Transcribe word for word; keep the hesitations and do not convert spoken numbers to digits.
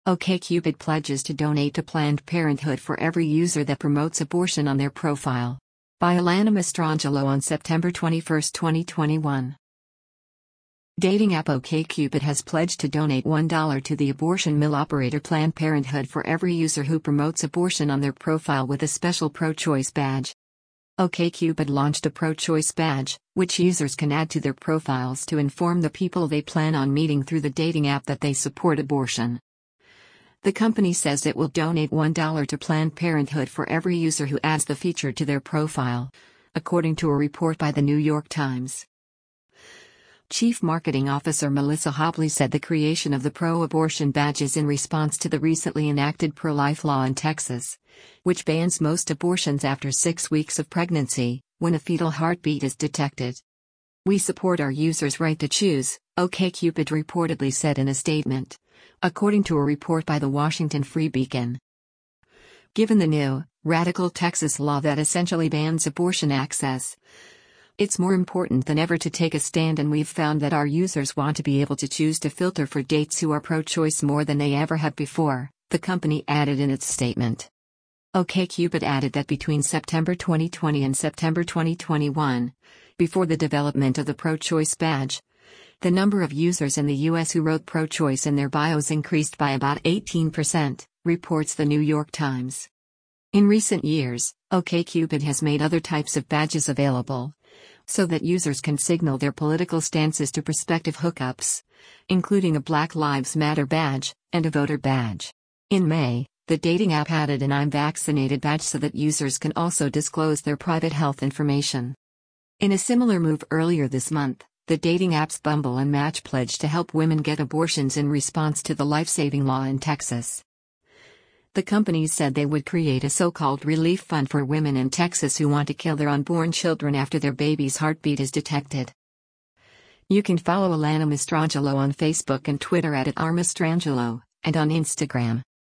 OkCupid pledges to donate to Planned Parenthood for every user that promotes abortion on their profile. By Alana Mastrangelo on September twenty-first, twenty twenty-one. Dating app OkCupid has pledged to donate one dollar to the abortion mill operator Planned Parenthood for every user who promotes abortion on their profile with a special pro-choice badge. OkCupid launched a pro-choice badge, which users can add to their profiles to inform the people they plan on meeting through the dating app that they support abortion. The company says it will donate one dollar to Planned Parenthood for every user who adds the feature to their profile, according to a report by the New York Times. Chief Marketing Officer Melissa Hobley said the creation of the pro-abortion badge is in response to the recently enacted pro-life law in Texas, which bans most abortions after six weeks of pregnancy, when a fetal heartbeat is detected. "We support our users' right to choose," OkCupid reportedly said in a statement, according to a report by the Washington Free Beacon. Given the new, radical Texas law that essentially bans abortion access, it's more important than ever to take a stand, and we've found that our users want to be able to choose to filter for dates who are pro-choice more than they ever have before, the company added in its statement. OkCupid added that between September twenty twenty and September twenty twenty-one, before the development of the pro-choice badge, the number of users in the U S who wrote pro-choice in their bios increased by about eighteen percent, reports the New York Times. In recent years, OkCupid has made other types of badges available, so that users can signal their political stances to prospective hookups, including a Black Lives Matter badge and a voter badge. In May, the dating app added an "I'm vaccinated" badge so that users can also disclose their private health information. In a similar move earlier this month, the dating apps Bumble and Match pledged to help women get abortions in response to the life-saving law in Texas. The companies said they would create a so-called relief fund for women in Texas who want to kill their unborn children after their baby's heartbeat is detected. You can follow Alana Mastrangelo on Facebook and Twitter at @rmastrangelo, and on Instagram